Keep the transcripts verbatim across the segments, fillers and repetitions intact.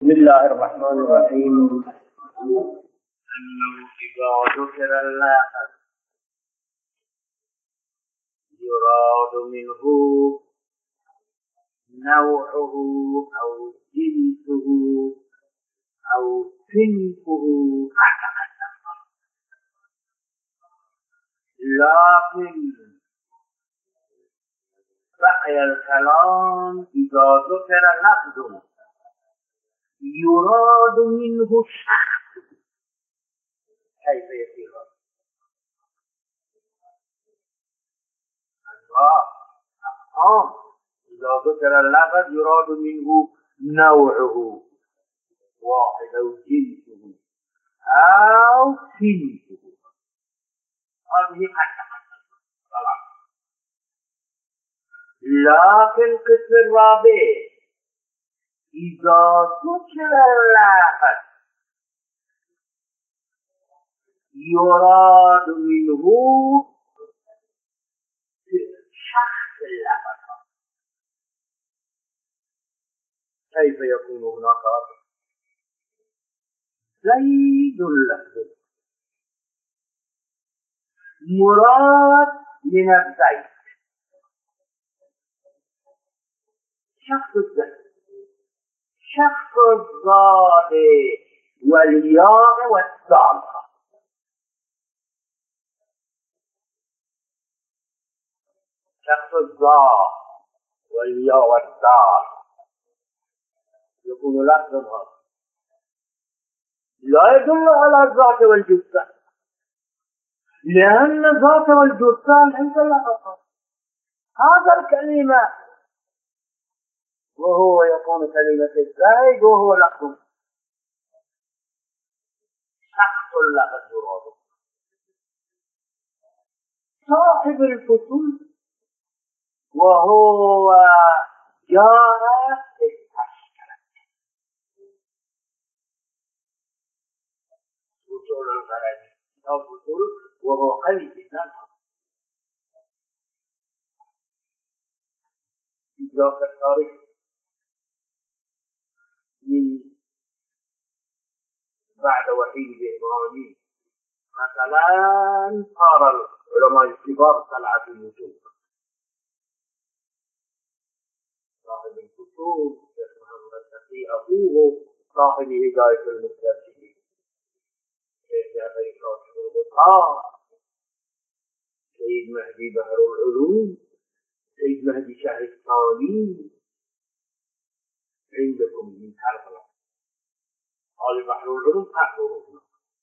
بسم الله الرحمن الرحيم. أنه إذا ذكر الله يراد منه نوعه أو جنسه أو صنفه، لكن بقي الكلام إذا ذكر لفظ يراد منه شخص كيف يصير؟ أقام إذا ذكر اللفظ يراد منه نوعه واحد أو جنسه أو صنفه، هذه خلاص. لكن القسم الرابع إذا ذكر اللفظ يراد منه شخص اللفظ، كيف يكون هناك زيد اللفظ مراد من الزيد شخص الزيد، شخص الضاد والياء والدال، شخص الضاد والياء والدال يكون لفظا لا يدل على الذات والجثة، لأن الذات والجثة عند الله هذا الكلمة وهو يكون كلمة الزيد وهو لفظ شخص اللفظ يراد. صاحب الفصول وهو جاء استشكل فصول الغرض أو فصول وهو قليل النفس إدراك التاريخ من بعد وحيد إبراهيم. مثلا صار العلماء الكبار طلعت الوجود صاحب الفصول شيخ محمد تقي أبوه صاحب هداية المسترشدين شيخ جعفر كاشف الغطاء سيد مهدي بحر العلوم سيد مهدي شهرستاني عندكم من كربلاء قال بحر العلوم حقه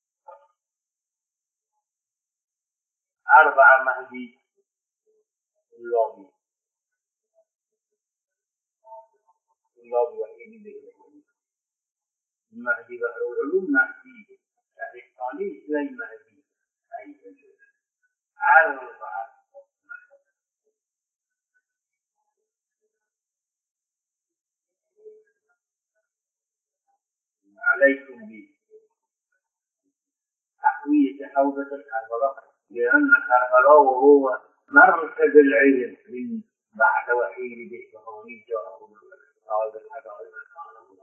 أربعة مهدي اللابي اللابي وحيد بهذا مهدي بحر العلوم مهدي شهرستاني اثنين مهدي أيضا أربعة عليكم بتقوية حوزة الكربلاء، لأن كربلاء وهو مركز العلم من بعد وحيد إبراهيم جاءه هذا الحدائق الكاملة.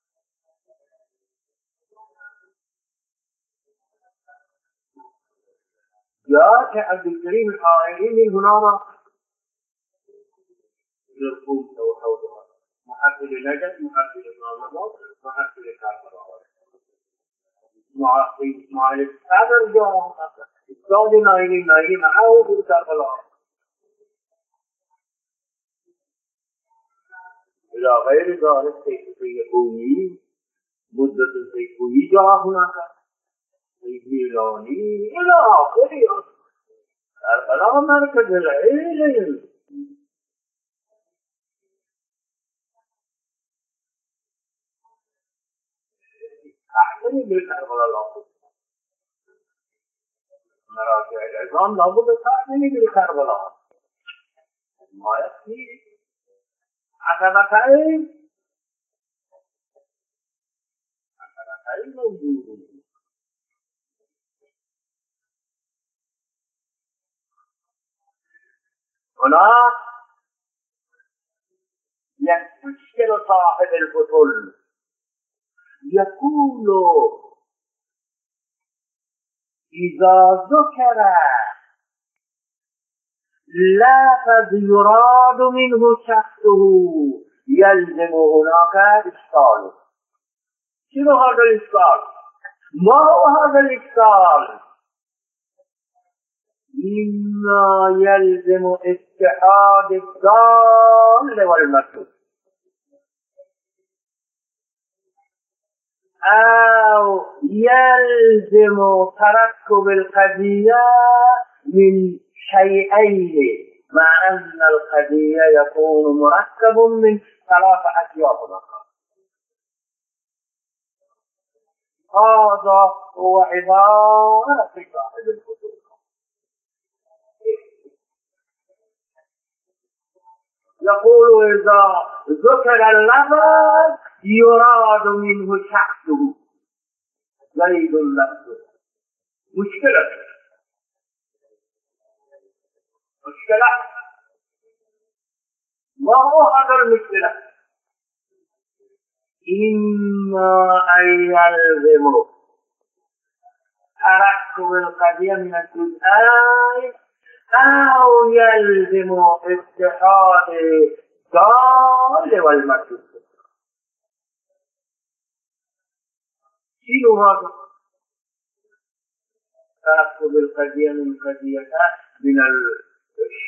جاء عبد الكريم الحائري من هنا يرقوم وحوزها محفل نجد محفل نامضات محفل كربلاء معاقب إسماعيل الصدر جاء إسلام نايني نايني معه في كربلاء إلى غير ذلك سيد سيكوني مدة سيكوني جاء هناك سيد ميلاني إلى آخره. كربلاء مركز العلم. أحسن بالكربلاء لابد مراجع العظام لابد تحسن بالكربلاء ما يكفي عتبتين عتبتين موجود. هنا يستشكل صاحب الفصول يقول إذا ذكر لفظ يراد منه شخصه يلزم هناك إشكال. شنو هذا الإشكال؟ ما هو هذا الإشكال؟ إما يلزم اتحاد الضال والمكتوب، أو يلزم تركب القضية من شيئين، مع أن القضية يكون مركب من ثلاثة أشياء. هذا هو عبارة صاحب الكتب. يقول إذا ذكر اللفظ يراد منه شخصه زيد اللفظ. مشكلة مشكلة ما هو هذا المشكلة؟ إما أن يلزم تركب القضية من الجزئين، أو يلزم اتحاد الضال والمكتوب. شنو هذا؟ تركب القضية من قضية من